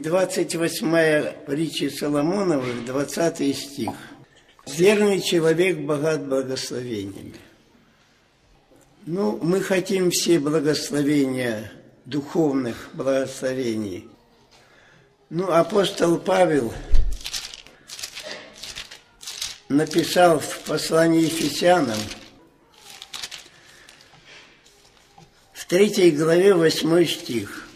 28 притча Соломонова, 20 стих. «Верный человек богат благословениями». Мы хотим все благословения, духовных благословений. Апостол Павел написал в послании Ефесянам, в 3 главе 8 стих.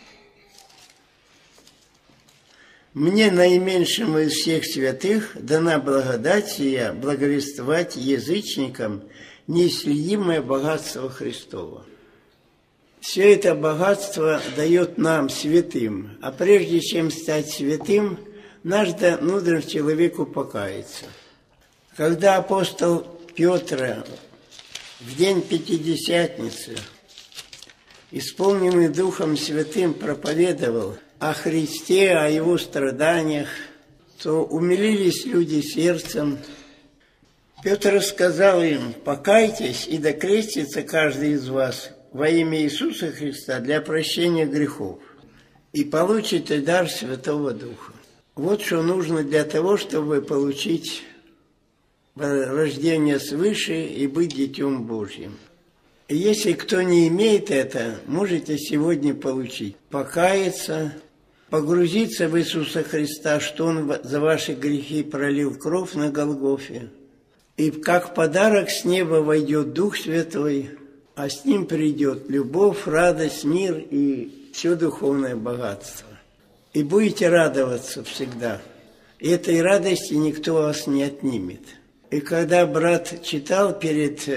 «Мне, наименьшему из всех святых, дана благодать сия, благовествовать язычникам неисследимое богатство Христово». Все это богатство дает нам, святым, а прежде чем стать святым, нужно человеку покаяться. Когда апостол Петр в день Пятидесятницы, исполненный Духом Святым, проповедовал о Христе, о Его страданиях, то умилились люди сердцем. Петр сказал им: «Покайтесь и докрестится каждый из вас во имя Иисуса Христа для прощения грехов, и получите дар Святого Духа». Вот что нужно для того, чтобы получить рождение свыше и быть Детем Божьим. И если кто не имеет это, можете сегодня получить. Покаяться, погрузиться в Иисуса Христа, что Он за ваши грехи пролил кровь на Голгофе. И как подарок с неба войдет Дух Святой, а с Ним придет любовь, радость, мир и все духовное богатство. И будете радоваться всегда. И этой радости никто вас не отнимет. И когда брат читал перед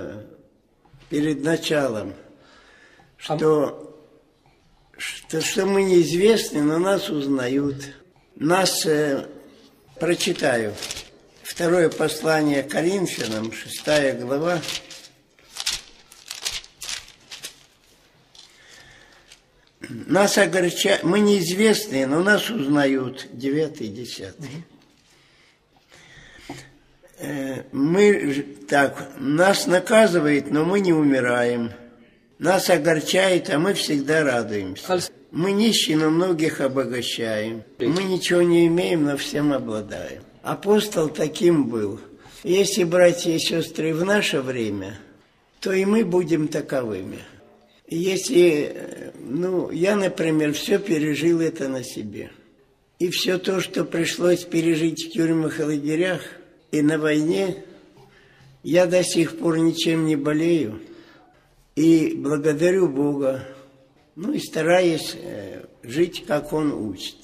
началом, что мы неизвестны, но нас узнают. Прочитаю. Второе послание Коринфянам, 6 глава. Нас огорчают, мы неизвестные, но нас узнают. 9-10. Нас наказывает, но мы не умираем. Нас огорчает, а мы всегда радуемся. Мы нищие, но многих обогащаем. Мы ничего не имеем, но всем обладаем. Апостол таким был. Если, братья и сестры, в наше время, то и мы будем таковыми. Если, я, например, все пережил это на себе. И все то, что пришлось пережить в тюрьмах и лагерях, и на войне, я до сих пор ничем не болею. И благодарю Бога, и стараюсь жить, как Он учит.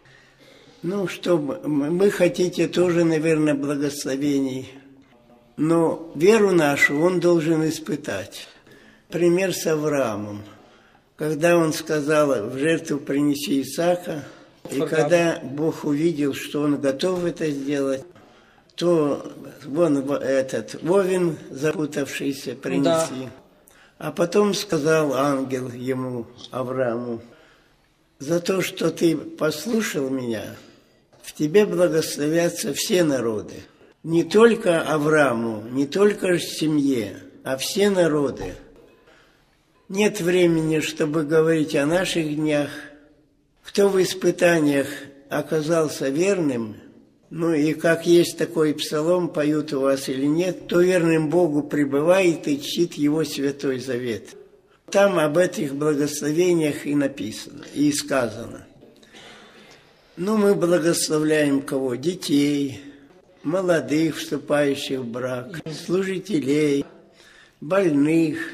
Вы хотите тоже, наверное, благословений, но веру нашу Он должен испытать. Пример с Авраамом, когда он сказал: «В жертву принеси Исаака», и когда Бог увидел, что он готов это сделать, то вовен запутавшийся принеси. Да. А потом сказал ангел ему, Аврааму: «За то, что ты послушал меня, в тебе благословятся все народы». Не только Аврааму, не только семье, а все народы. Нет времени, чтобы говорить о наших днях. Кто в испытаниях оказался верным, и как есть такой псалом, поют у вас или нет, то верным Богу пребывает и чтит Его Святой Завет. Там об этих благословениях и написано, и сказано. Мы благословляем кого? Детей, молодых, вступающих в брак, служителей, больных.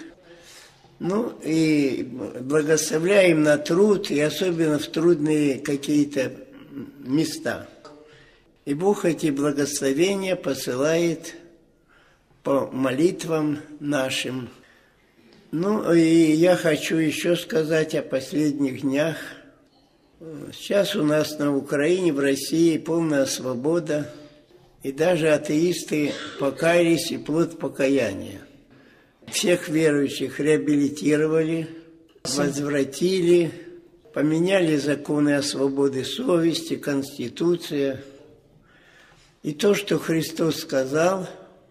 И благословляем на труд, и особенно в трудные какие-то места. И Бог эти благословения посылает по молитвам нашим. И я хочу еще сказать о последних днях. Сейчас у нас на Украине, в России полная свобода, и даже атеисты покаялись, и плод покаяния. Всех верующих реабилитировали, возвратили, поменяли законы о свободе совести, Конституция. И то, что Христос сказал: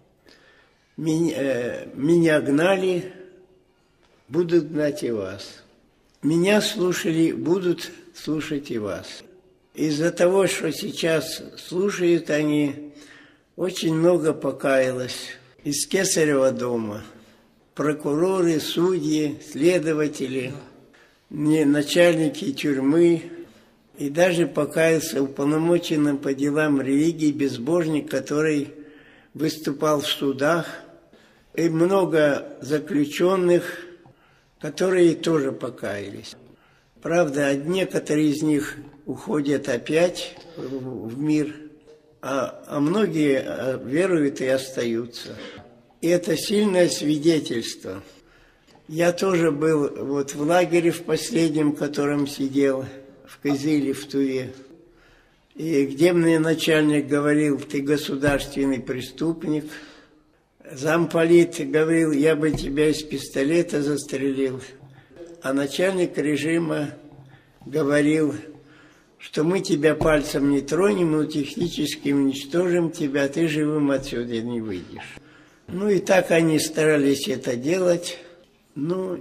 «Меня гнали, будут гнать и вас. Меня слушали, будут слушать и вас. Из-за того, что сейчас слушают они, очень много покаялось из Кесарева дома. Прокуроры, судьи, следователи, начальники тюрьмы. И даже покаялся уполномоченным по делам религии безбожник, который выступал в судах. И много заключенных, которые тоже покаялись. Правда, некоторые из них уходят опять в мир, а многие веруют и остаются. И это сильное свидетельство. Я тоже был вот в лагере в последнем, в котором сидел, в Кызыле, в Туве. И где мне начальник говорил: ты государственный преступник. Замполит говорил: я бы тебя из пистолета застрелил. А начальник режима говорил, что мы тебя пальцем не тронем, но технически уничтожим тебя, ты живым отсюда не выйдешь. Ну и так они старались это делать, но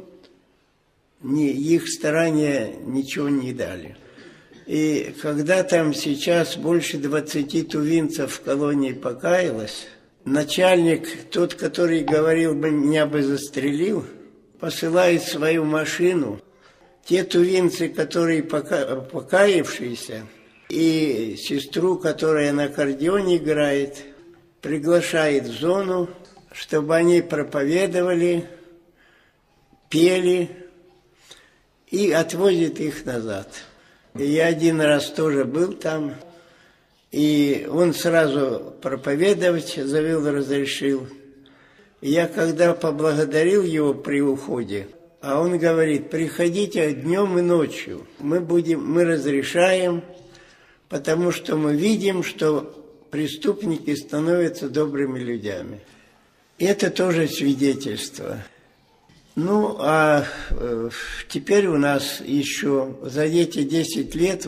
их старания ничего не дали. И когда там сейчас больше 20 тувинцев в колонии покаялось, начальник, тот, который говорил бы, меня бы застрелил, посылает свою машину. Те тувинцы, которые покаявшиеся, и сестру, которая на аккордеоне играет, приглашает в зону, чтобы они проповедовали, пели и отвозит их назад. И я один раз тоже был там, и он сразу проповедовать завел, разрешил. И я когда поблагодарил его при уходе, а он говорит: приходите днем и ночью, мы разрешаем, потому что мы видим, что преступники становятся добрыми людьми. И это тоже свидетельство. Ну, а теперь у нас еще за эти 10 лет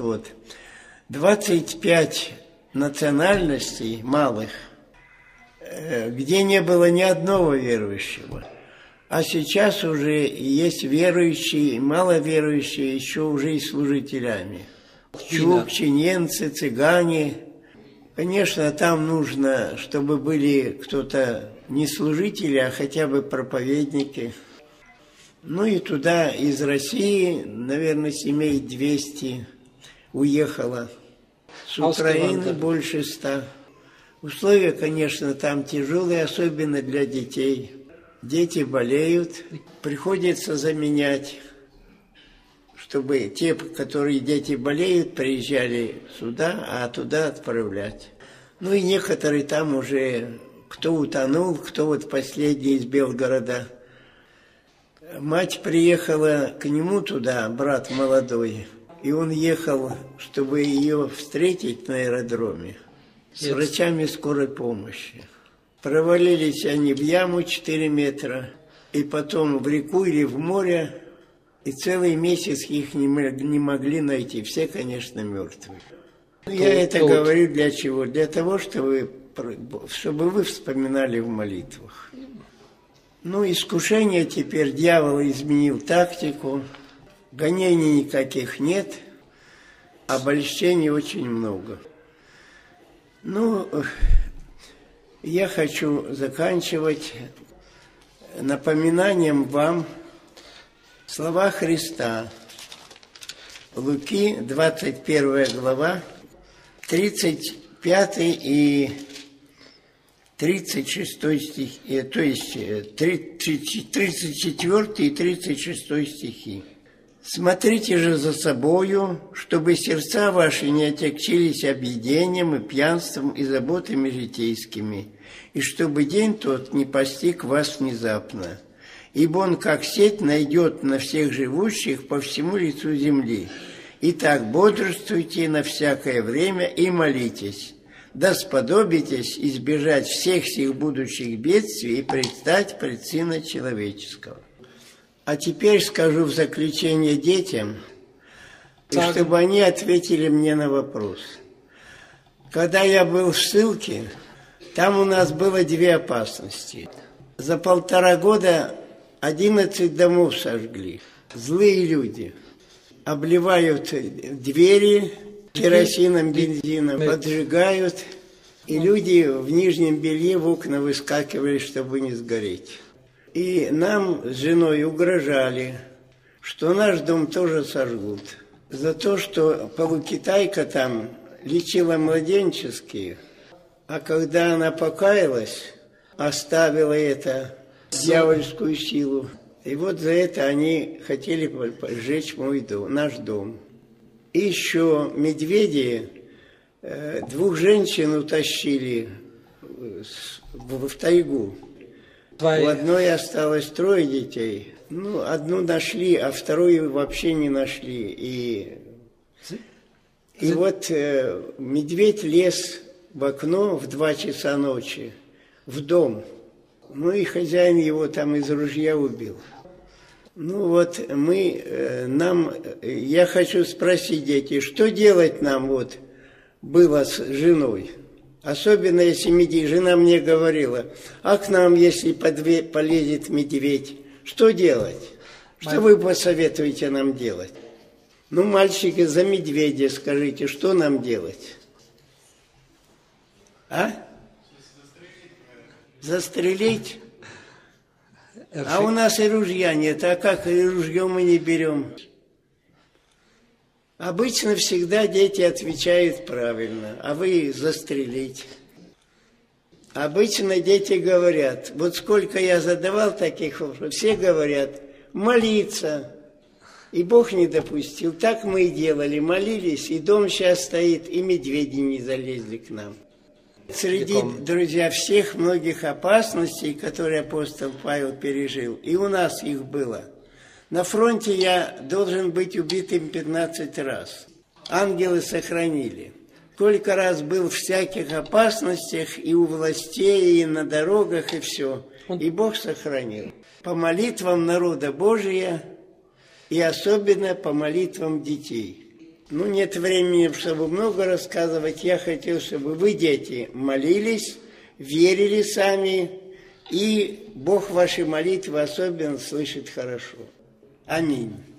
25 национальностей малых, где не было ни одного верующего. А сейчас уже есть верующие, маловерующие, еще уже и служителями. Чукчи, ненцы, цыгане. Конечно, там нужно, чтобы были кто-то не служители, а хотя бы проповедники. Ну и туда из России, наверное, семей 200 уехало. С Украины больше 100. Условия, конечно, там тяжелые, особенно для детей. Дети болеют, приходится заменять, чтобы те, которые дети болеют, приезжали сюда, а туда отправлять. Ну и некоторые там уже, кто утонул, кто вот последний из Белгорода. Мать приехала к нему туда, брат молодой, и он ехал, чтобы ее встретить на аэродроме с врачами скорой помощи. Провалились они в яму 4 метра, и потом в реку или в море, и целый месяц их не могли найти. Все, конечно, мертвые. Я это говорю для чего? Для того, чтобы вы вспоминали в молитвах. Ну, искушение теперь, дьявол изменил тактику, гонений никаких нет, обольщений очень много. Ну, я хочу заканчивать напоминанием вам слова Христа. Луки, 21 глава, 35 и 36 стих, то есть 34 и 36 стихи. «Смотрите же за собою, чтобы сердца ваши не отягчились объедением и пьянством и заботами житейскими, и чтобы день тот не постиг вас внезапно. Ибо он, как сеть, найдет на всех живущих по всему лицу земли. Итак, бодрствуйте на всякое время и молитесь, да сподобитесь избежать всех сих будущих бедствий и предстать пред Сына Человеческого». А теперь скажу в заключение детям, и чтобы они ответили мне на вопрос. Когда я был в ссылке, там у нас было 2 опасности. За 1,5 года 11 домов сожгли. Злые люди. обливают двери керосином, бензином, поджигают, и люди в нижнем белье в окна выскакивали, чтобы не сгореть. И нам с женой угрожали, что наш дом тоже сожгут. За то, что полукитайка там лечила младенческие, а когда она покаялась, оставила это дьявольскую силу. И вот за это они хотели сжечь мой дом, наш дом. И еще медведи 2 женщин утащили в тайгу. У одной осталось 3 детей. Ну, одну нашли, а вторую вообще не нашли. И вот медведь лез в окно в 2 часа ночи в дом. Ну и хозяин его там из ружья убил. Ну вот я хочу спросить, дети, что делать нам вот было с женой? Особенно если медведь. Жена мне говорила, а к нам, если полезет медведь, что делать? Что вы посоветуете нам делать? Ну, мальчики, за медведя скажите, что нам делать? А? Застрелить? А у нас и ружья нет, а как и ружье мы не берем? Обычно всегда дети отвечают правильно, а вы застрелить. Обычно дети говорят, вот сколько я задавал таких вопросов, все говорят, молиться. И Бог не допустил. Так мы и делали, молились, и дом сейчас стоит, и медведи не залезли к нам. Среди, друзья, всех многих опасностей, которые апостол Павел пережил, и у нас их было. На фронте я должен быть убитым 15 раз. Ангелы сохранили. Сколько раз был в всяких опасностях и у властей, и на дорогах, и все. И Бог сохранил. По молитвам народа Божия и особенно по молитвам детей. Ну, нет времени, чтобы много рассказывать. Я хотел, чтобы вы, дети, молились, верили сами, и Бог ваши молитвы особенно слышит хорошо. Аминь.